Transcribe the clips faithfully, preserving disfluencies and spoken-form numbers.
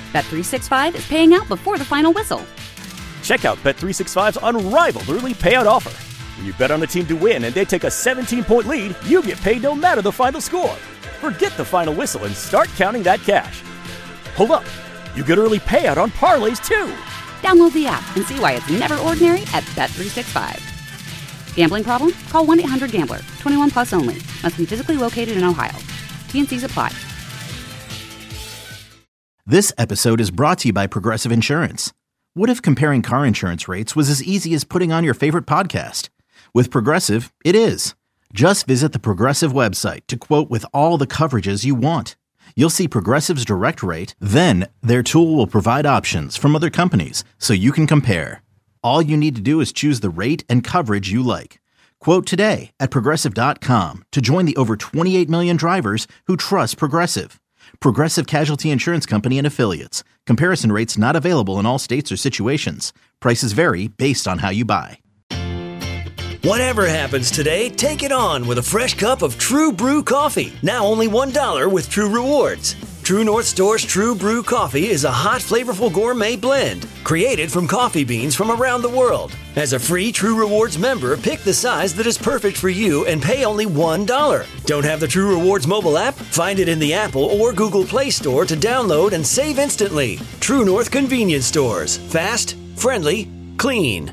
Bet three sixty-five is paying out before the final whistle. Check out Bet three sixty-five's unrivaled early payout offer. When you bet on a team to win and they take a seventeen-point lead, you get paid no matter the final score. Forget the final whistle and start counting that cash. Hold up. You get early payout on parlays, too. Download the app and see why it's never ordinary at Bet three sixty-five. Gambling problem? Call one eight hundred gambler. twenty-one plus only. Must be physically located in Ohio. T and C's apply. This episode is brought to you by Progressive Insurance. What if comparing car insurance rates was as easy as putting on your favorite podcast? With Progressive, it is. Just visit the Progressive website to quote with all the coverages you want. You'll see Progressive's direct rate, then their tool will provide options from other companies so you can compare. All you need to do is choose the rate and coverage you like. Quote today at Progressive dot com to join the over twenty-eight million drivers who trust Progressive. Progressive Casualty Insurance Company and Affiliates. Comparison rates not available in all states or situations. Prices vary based on how you buy. Whatever happens today, take it on with a fresh cup of True Brew coffee. Now only one dollar with True Rewards. True North Store's True Brew coffee is a hot, flavorful gourmet blend created from coffee beans from around the world. As a free True Rewards member, pick the size that is perfect for you and pay only one dollar. Don't have the True Rewards mobile app? Find it in the Apple or Google Play Store to download and save instantly. True North Convenience Stores. Fast, friendly, clean.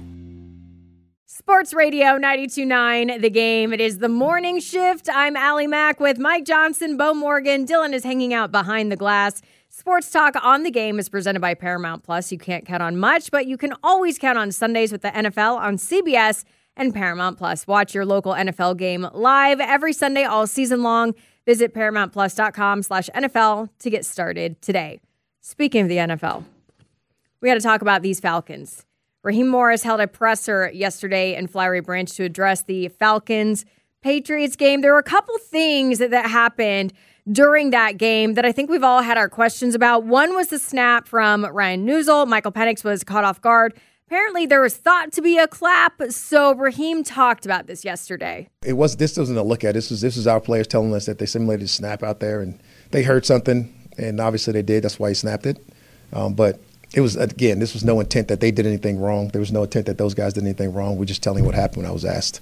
Sports Radio ninety-two point nine, The Game. It is the morning shift. I'm Allie Mack with Mike Johnson, Bo Morgan. Dylan is hanging out behind the glass. Sports Talk on The Game is presented by Paramount Plus. You can't count on much, but you can always count on Sundays with the N F L on C B S and Paramount Plus. Watch your local N F L game live every Sunday all season long. Visit ParamountPlus.com slash NFL to get started today. Speaking of the N F L, we got to talk about these Falcons. Raheem Morris held a presser yesterday in Flowery Branch to address the Falcons-Patriots game. There were a couple things that, that happened during that game that I think we've all had our questions about. One was the snap from Ryan Neuzil. Michael Penix was caught off guard. Apparently, there was thought to be a clap, so Raheem talked about this yesterday. It was. This wasn't a look at. This was this was our players telling us that they simulated a snap out there and they heard something, and obviously they did. That's why he snapped it. Um, but it was, again, this was no intent that they did anything wrong. There was no intent that those guys did anything wrong. We're just telling what happened when I was asked.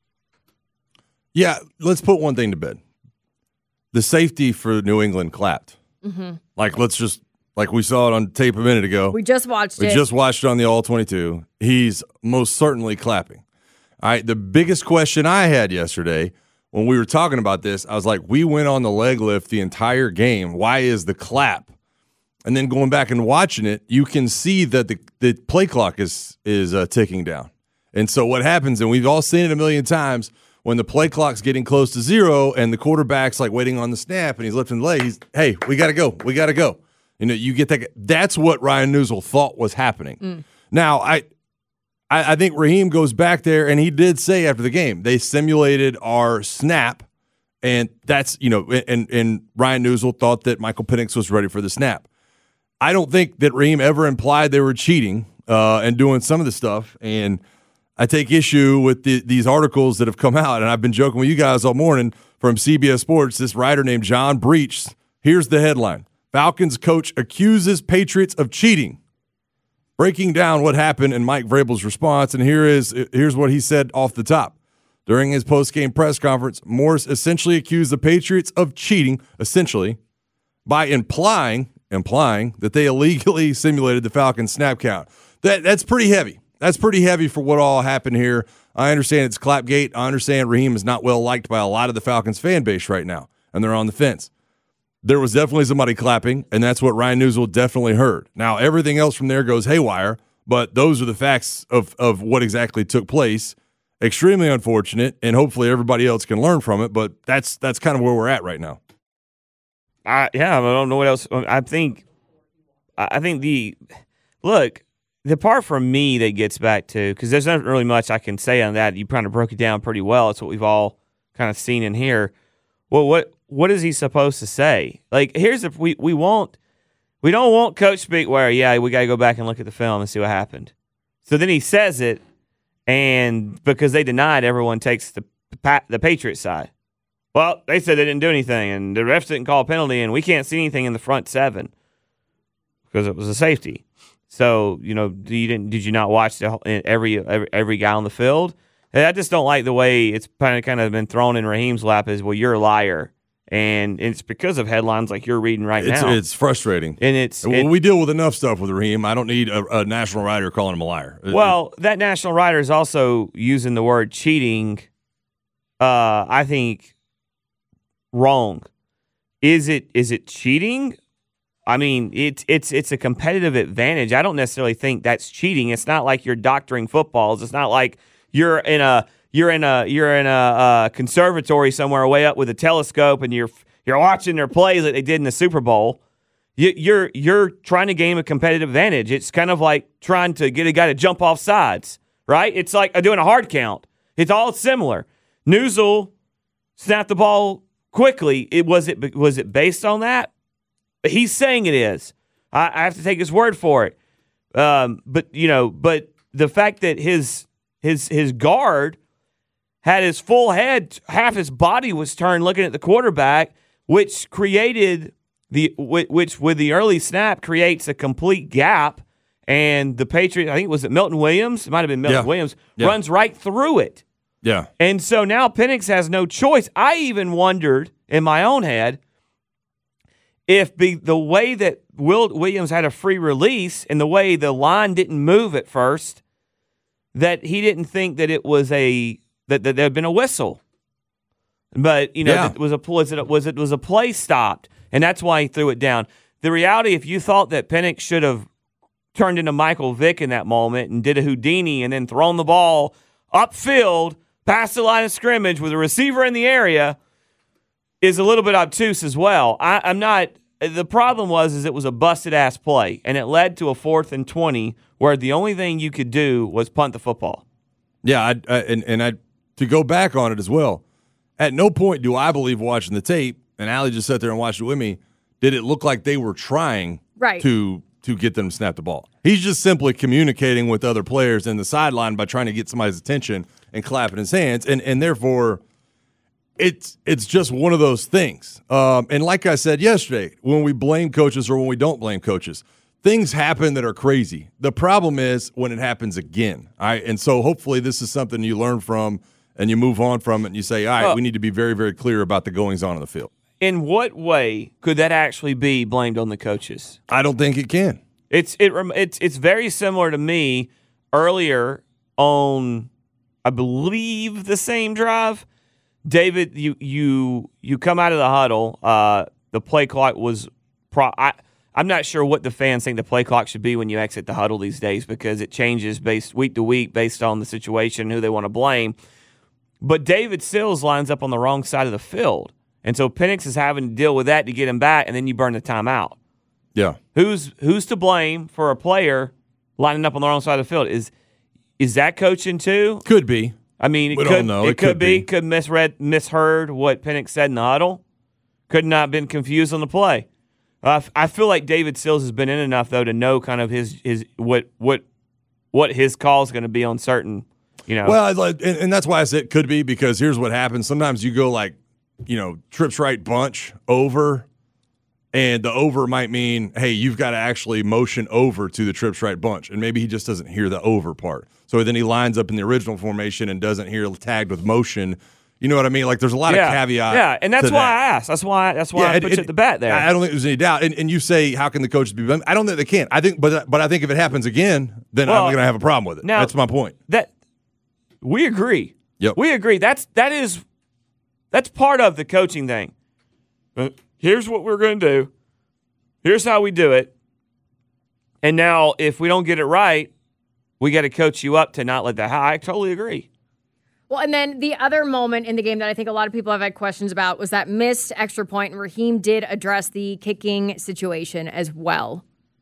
Yeah, let's put one thing to bed. The safety for New England clapped. Mm-hmm. Like, let's just, like we saw it on tape a minute ago. We just watched we it. We just watched it on the All twenty-two. He's most certainly clapping. All right, the biggest question I had yesterday when we were talking about this, I was like, we went on the leg lift the entire game. Why is the clap? And then going back and watching it, you can see that the, the play clock is is uh, ticking down. And so what happens, and we've all seen it a million times, when the play clock's getting close to zero and the quarterback's like waiting on the snap and he's lifting the leg, he's, hey, we got to go. We got to go. You know, you get that. That's what Ryan Neuzil thought was happening. Mm. Now, I, I I think Raheem goes back there, and he did say after the game, they simulated our snap, and that's, you know, and, and Ryan Neuzil thought that Michael Penix was ready for the snap. I don't think that Raheem ever implied they were cheating uh, and doing some of the stuff, and I take issue with the, these articles that have come out, and I've been joking with you guys all morning from C B S Sports, this writer named John Breach. Here's the headline. Falcons coach accuses Patriots of cheating. Breaking down what happened and Mike Vrabel's response, and here is here's what he said off the top. During his post-game press conference, Morris essentially accused the Patriots of cheating, essentially, by implying implying that they illegally simulated the Falcons snap count. That That's pretty heavy. That's pretty heavy for what all happened here. I understand it's Clapgate. I understand Raheem is not well liked by a lot of the Falcons fan base right now, and they're on the fence. There was definitely somebody clapping, and that's what Ryan Neuzil definitely heard. Now, everything else from there goes haywire, but those are the facts of, of what exactly took place. Extremely unfortunate, and hopefully everybody else can learn from it, but that's that's kind of where we're at right now. I, yeah, I don't know what else. I think, I think the look, the part for me that gets back to, because there's not really much I can say on that. You kind of broke it down pretty well. It's what we've all kind of seen in here. Well, what what is he supposed to say? Like, here's the we we won't we don't want coach speak where yeah we got to go back and look at the film and see what happened. So then he says it, and because they denied, everyone takes the the Patriots side. Well, they said they didn't do anything, and the refs didn't call a penalty, and we can't see anything in the front seven. because it was a safety. So, you know, you didn't did you not watch the, every, every every guy on the field? I just don't like the way it's kind of kind of been thrown in Raheem's lap as, well, you're a liar. And it's because of headlines like you're reading right it's, now. It's frustrating. And it's well, it, we deal with enough stuff with Raheem. I don't need a, a national writer calling him a liar. Well, that national writer is also using the word cheating, uh, I think, wrong. Is it is it cheating? I mean, it's it's it's a competitive advantage. I don't necessarily think that's cheating. It's not like you're doctoring footballs. It's not like you're in a You're in a you're in a uh, conservatory somewhere way up with a telescope, and you're you're watching their plays like they did in the Super Bowl. You, you're you're trying to gain a competitive advantage. It's kind of like trying to get a guy to jump off sides, right? It's like doing a hard count. It's all similar. Newsel snapped the ball quickly. It was it was it based on that? He's saying it is. I, I have to take his word for it. Um, but you know, but the fact that his his his guard had his full head, half his body was turned looking at the quarterback, which created the which with the early snap creates a complete gap, and the Patriots, I think it was it Milton Williams, it might have been Milton yeah. Williams, yeah. runs right through it. Yeah. And so now Penix has no choice. I even wondered in my own head if be, the way that Will Williams had a free release and the way the line didn't move at first, that he didn't think that it was a That, that there had been a whistle, but you know, yeah. it was a was it was it was a play stopped, and that's why he threw it down. The reality, if you thought that Penix should have turned into Michael Vick in that moment and did a Houdini and then thrown the ball upfield past the line of scrimmage with a receiver in the area, is a little bit obtuse as well. I, I'm not. The problem was is it was a busted ass play, and it led to a fourth and twenty where the only thing you could do was punt the football. Yeah, I, I, and and I. To go back on it as well, at no point do I believe watching the tape, and Allie just sat there and watched it with me, did it look like they were trying right. to to get them to snap the ball. He's just simply communicating with other players in the sideline by trying to get somebody's attention and clapping his hands, and and therefore it's it's just one of those things. Um, and like I said yesterday, when we blame coaches or when we don't blame coaches, things happen that are crazy. The problem is when it happens again. All right, and so hopefully this is something you learn from. And you move on from it and you say, all right, well, we need to be very, very clear about the goings-on in the field. In what way could that actually be blamed on the coaches? I don't think it can. It's it it's it's very similar to me earlier on, I believe, the same drive. David, you you you come out of the huddle. Uh, the play clock was pro. I, I'm not sure what the fans think the play clock should be when you exit the huddle these days because it changes based week to week based on the situation, who they want to blame. But David Sills lines up on the wrong side of the field. And so Penix is having to deal with that to get him back, and then you burn the timeout. Yeah. Who's who's to blame for a player lining up on the wrong side of the field? Is is that coaching too? Could be. I mean, it we could, don't know. It, it could, could be. be. Could misread, misheard what Penix said in the huddle. Could not have been confused on the play. Uh, I feel like David Sills has been in enough, though, to know kind of his his what what what his call is going to be on certain – You know. Well, and, and that's why I said it could be, because here's what happens. Sometimes you go like, you know, trips right bunch over, and the over might mean, hey, you've got to actually motion over to the trips right bunch. And maybe he just doesn't hear the over part. So then he lines up in the original formation and doesn't hear tagged with motion. You know what I mean? Like there's a lot yeah. of caveat. Yeah, and that's to why that. I asked. That's why that's why yeah, I it, put it, you at the bat there. I don't think there's any doubt. And, and you say, how can the coaches be blamed? I don't think they can. I think, but but I think if it happens again, then well, I'm going to have a problem with it. Now, that's my point. That we agree. Yep. We agree. That's that is that's part of the coaching thing. Uh, here's what we're going to do. Here's how we do it. And now, if we don't get it right, we got to coach you up to not let that. I totally agree. Well, and then the other moment in the game that I think a lot of people have had questions about was that missed extra point, and Raheem did address the kicking situation as well.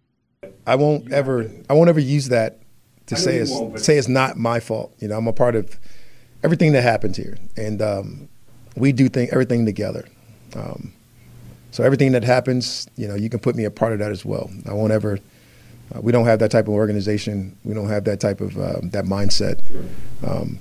I won't ever, I won't ever use that to say it's say it's not my fault. You know, I'm a part of everything that happens here, and um, we do think everything together. Um, so everything that happens, you know, you can put me a part of that as well. I won't ever. Uh, we don't have that type of organization. We don't have that type of uh, that mindset. Um,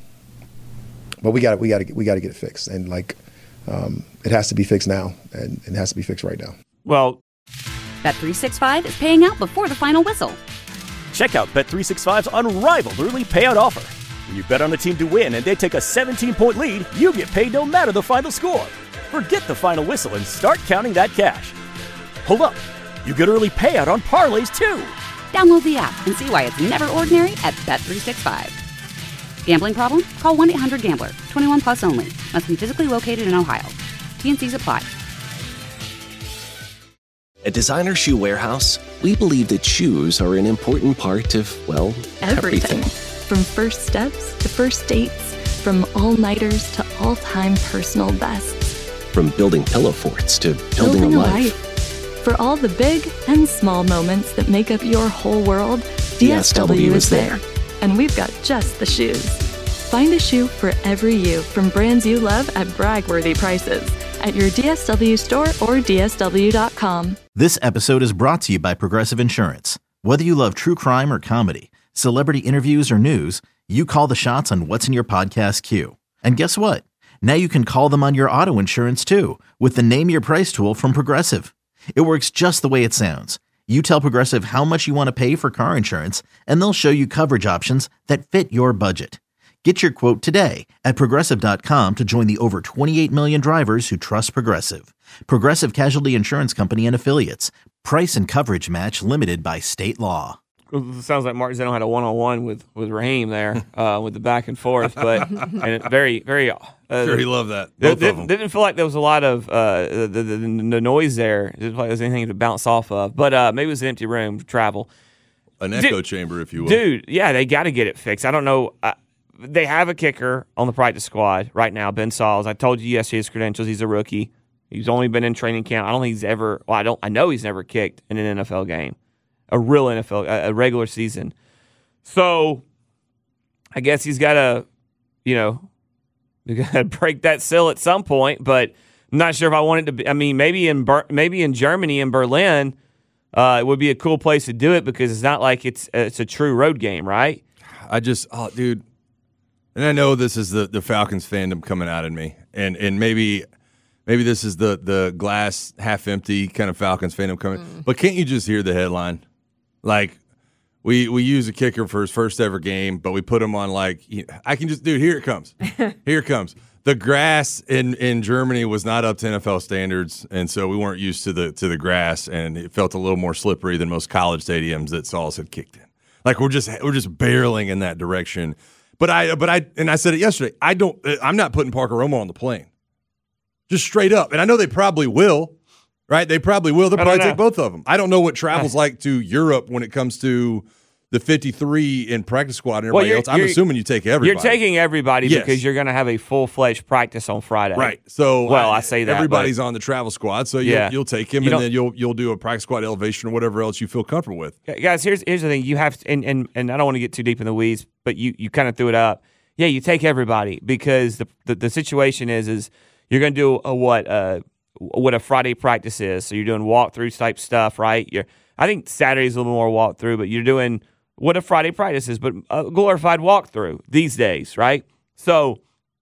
but we got we got to we got to get it fixed, and like um, it has to be fixed now, and it has to be fixed right now. Well, Bet three sixty-five is paying out before the final whistle. Check out Bet three sixty-five's unrivaled early payout offer. When you bet on a team to win and they take a seventeen-point lead, you get paid no matter the final score. Forget the final whistle and start counting that cash. Hold up. You get early payout on parlays, too. Download the app and see why it's never ordinary at Bet three sixty-five. Gambling problem? Call one eight hundred gambler. twenty-one plus only. Must be physically located in Ohio. T N Cs apply. At Designer Shoe Warehouse, we believe that shoes are an important part of, well, everything. everything. From first steps to first dates, from all-nighters to all-time personal bests. From building pillow forts to building, building a, a life. life. For all the big and small moments that make up your whole world, D S W, D S W is there. And we've got just the shoes. Find a shoe for every you from brands you love at brag-worthy prices at your D S W store or D S W dot com. This episode is brought to you by Progressive Insurance. Whether you love true crime or comedy, celebrity interviews or news, you call the shots on what's in your podcast queue. And guess what? Now you can call them on your auto insurance too with the Name Your Price tool from Progressive. It works just the way it sounds. You tell Progressive how much you want to pay for car insurance, and they'll show you coverage options that fit your budget. Get your quote today at Progressive dot com to join the over twenty-eight million drivers who trust Progressive. Progressive Casualty Insurance Company and Affiliates. Price and coverage match limited by state law. It sounds like Mark Zeno had a one-on-one with, with Raheem there uh, with the back and forth, but and it very, very. Uh, sure, he loved that. There, Both there, of them. Didn't feel like there was a lot of uh, the, the, the, the noise there. It didn't feel like there was anything to bounce off of, but uh, maybe it was an empty room, travel. An echo dude, chamber, if you will. Dude, yeah, they got to get it fixed. I don't know. Uh, they have a kicker on the practice squad right now, Ben Sauls. I told you yesterday his credentials. He's a rookie. He's only been in training camp. I don't think he's ever. Well, I don't. I know he's never kicked in an N F L game, a real N F L, a, a regular season. So, I guess he's got to, you know, got to break that seal at some point. But I'm not sure if I want it to be. I mean, maybe in Ber- maybe in Germany, in Berlin, uh, it would be a cool place to do it because it's not like it's it's a true road game, right? I just, oh, dude, and I know this is the, the Falcons fandom coming out in me, and and maybe maybe this is the the glass half empty kind of Falcons fandom coming. Mm. But can't you just hear the headline, like? We we use a kicker for his first ever game, but we put him on like I can just dude. Here it comes, here it comes. The grass in, in Germany was not up to N F L standards, and so we weren't used to the to the grass, and it felt a little more slippery than most college stadiums that Sauls had kicked in. Like we're just we're just barreling in that direction. But I but I and I said it yesterday. I don't. I'm not putting Parker Romo on the plane, just straight up. And I know they probably will. Right, they probably will. They'll probably take both of them. I don't know what travel's like to Europe when it comes to the fifty-three in practice squad and everybody well, else. I'm assuming you take everybody. You're taking everybody yes. because you're going to have a full-fledged practice on Friday. Right. So, well, I, I say that everybody's but, on the travel squad, so you'll, yeah. you'll take him, you and then you'll you'll do a practice squad elevation or whatever else you feel comfortable with. Guys, here's here's the thing: you have to, and and, and I don't want to get too deep in the weeds, but you, you kind of threw it up. Yeah, you take everybody because the the, the situation is is you're going to do a what uh what a Friday practice is. So you're doing walkthrough type stuff, right? You're, I think Saturday's a little more walkthrough, but you're doing what a Friday practice is, but a glorified walkthrough these days, right? So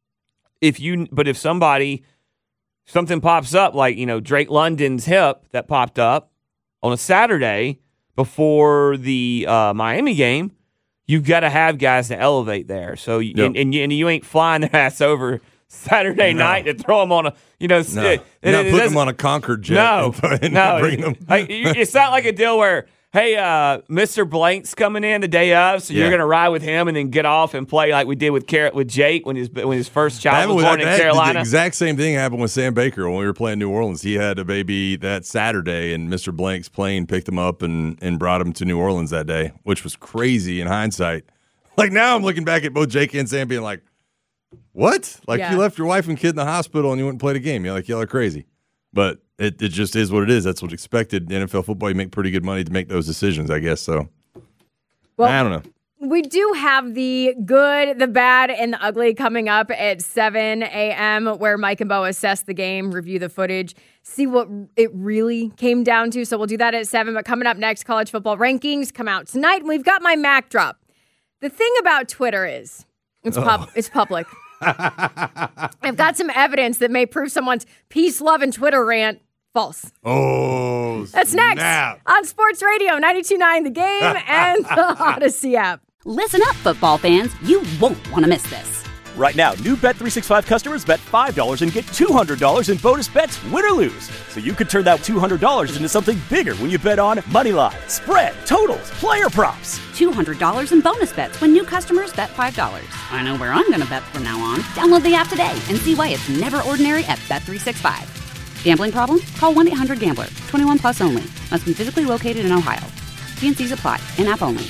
if you, but if somebody, something pops up like, you know, Drake London's hip that popped up on a Saturday before the uh, Miami game, you've got to have guys to elevate there. So, yep. and, and, you, and you ain't flying their ass over Saturday no. night to throw them on a, you know, no. it, You're not it, putting them on a Concorde jet. No, and, and no. bringing them. Like, it's not like a deal where, hey, uh, Mister Blank's coming in the day of, so yeah. you're going to ride with him and then get off and play like we did with Car- with Jake when his when his first child was with, born in that, Carolina. The exact same thing happened with Sam Baker when we were playing New Orleans. He had a baby that Saturday, and Mister Blank's plane picked him up and, and brought him to New Orleans that day, which was crazy in hindsight. Like now I'm looking back at both Jake and Sam being like, what? Like yeah. you left your wife and kid in the hospital and you went and played a game. You're like, y'all are crazy. But it, it just is what it is. That's what's expected. In N F L football, you make pretty good money to make those decisions, I guess. So, well, I don't know. We do have the good, the bad, and the ugly coming up at seven a.m. where Mike and Bo assess the game, review the footage, see what it really came down to. So we'll do that at seven. But coming up next, college football rankings come out tonight. And we've got my Mac drop. The thing about Twitter is it's pub- oh. it's public. I've got some evidence that may prove someone's peace, love, and Twitter rant False. Oh, That's next snap. on Sports Radio ninety-two point nine The Game and the Odyssey app. Listen up, football fans. You won't want to miss this. Right now, new Bet three sixty-five customers bet five dollars and get two hundred dollars in bonus bets, win or lose. So you could turn that two hundred dollars into something bigger when you bet on money line, spread, totals, player props. two hundred dollars in bonus bets when new customers bet five dollars. I know where I'm going to bet from now on. Download the app today and see why it's never ordinary at Bet three sixty-five. Gambling problem? Call one eight hundred gambler. twenty-one plus only. Must be physically located in Ohio. T N Cs apply. In-app only.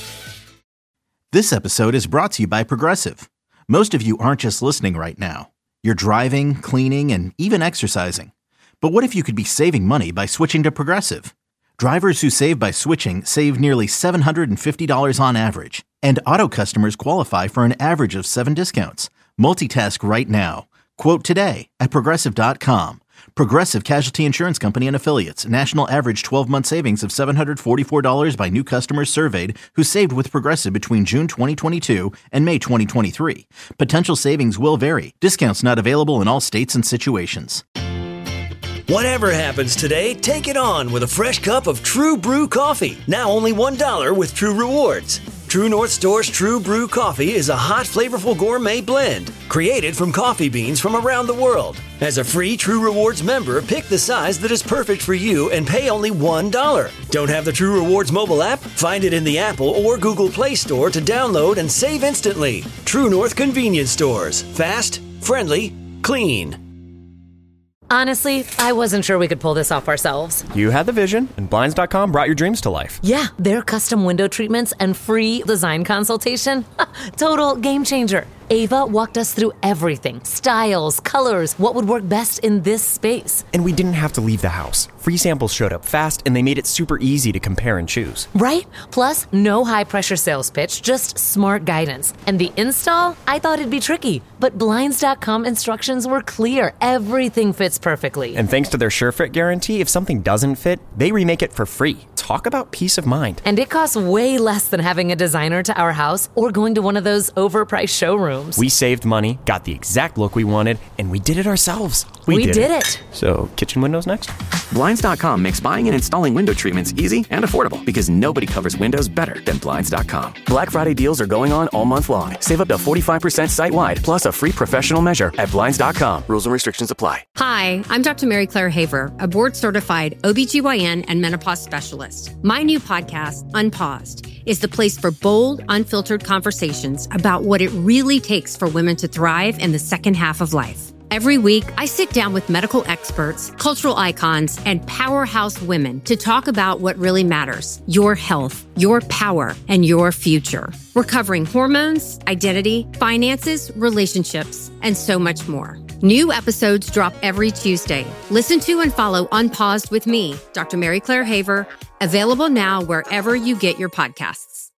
This episode is brought to you by Progressive. Most of you aren't just listening right now. You're driving, cleaning, and even exercising. But what if you could be saving money by switching to Progressive? Drivers who save by switching save nearly seven hundred fifty dollars on average. And auto customers qualify for an average of seven discounts. Multitask right now. Quote today at Progressive dot com. Progressive Casualty Insurance Company and Affiliates. National average twelve-month savings of seven hundred forty-four dollars by new customers surveyed who saved with Progressive between June twenty twenty-two and May twenty twenty-three. Potential savings will vary. Discounts not available in all states and situations. Whatever happens today, take it on with a fresh cup of True Brew coffee. Now only one dollar with True Rewards. True North Store's True Brew Coffee is a hot, flavorful gourmet blend created from coffee beans from around the world. As a free True Rewards member, pick the size that is perfect for you and pay only one dollar. Don't have the True Rewards mobile app? Find it in the Apple or Google Play Store to download and save instantly. True North Convenience Stores. Fast, friendly, clean. Honestly, I wasn't sure we could pull this off ourselves. You had the vision, and Blinds dot com brought your dreams to life. Yeah, their custom window treatments and free design consultation. Total game changer. Ava walked us through everything. Styles, colors, what would work best in this space. And we didn't have to leave the house. Free samples showed up fast, and they made it super easy to compare and choose. Right? Plus, no high-pressure sales pitch, just smart guidance. And the install? I thought it'd be tricky. But Blinds dot com instructions were clear. Everything fits perfectly. And thanks to their SureFit guarantee, if something doesn't fit, they remake it for free. Talk about peace of mind. And it costs way less than having a designer to our house or going to one of those overpriced showrooms. We saved money, got the exact look we wanted, and we did it ourselves. We, we did, did it. it. So, kitchen windows next? Blinds dot com makes buying and installing window treatments easy and affordable because nobody covers windows better than Blinds dot com. Black Friday deals are going on all month long. Save up to forty-five percent site-wide, plus a free professional measure at Blinds dot com. Rules and restrictions apply. Hi, I'm Doctor Mary Claire Haver, a board-certified O B G Y N and menopause specialist. My new podcast, Unpaused, is the place for bold, unfiltered conversations about what it really takes for women to thrive in the second half of life. Every week, I sit down with medical experts, cultural icons, and powerhouse women to talk about what really matters: your health, your power, and your future. We're covering hormones, identity, finances, relationships, and so much more. New episodes drop every Tuesday. Listen to and follow Unpaused with me, Doctor Mary Claire Haver, available now wherever you get your podcasts.